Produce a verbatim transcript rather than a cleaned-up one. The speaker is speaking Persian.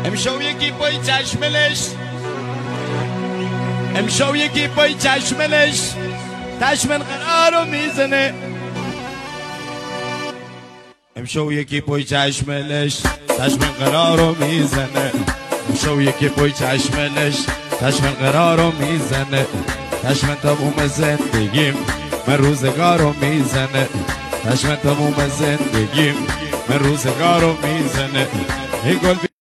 امشو یکی پای چشملش امشو یکی پای چشملش چشمن قرارو میزنه امشو یکی پای چشملش چشمن قرارو میزنه امشو یکی پای چشملش چشمن قرارو میزنه چشمن تموم زندگیم من روزگارو میزنه چشمن تموم زندگیم من روزگارو میزنه ای گل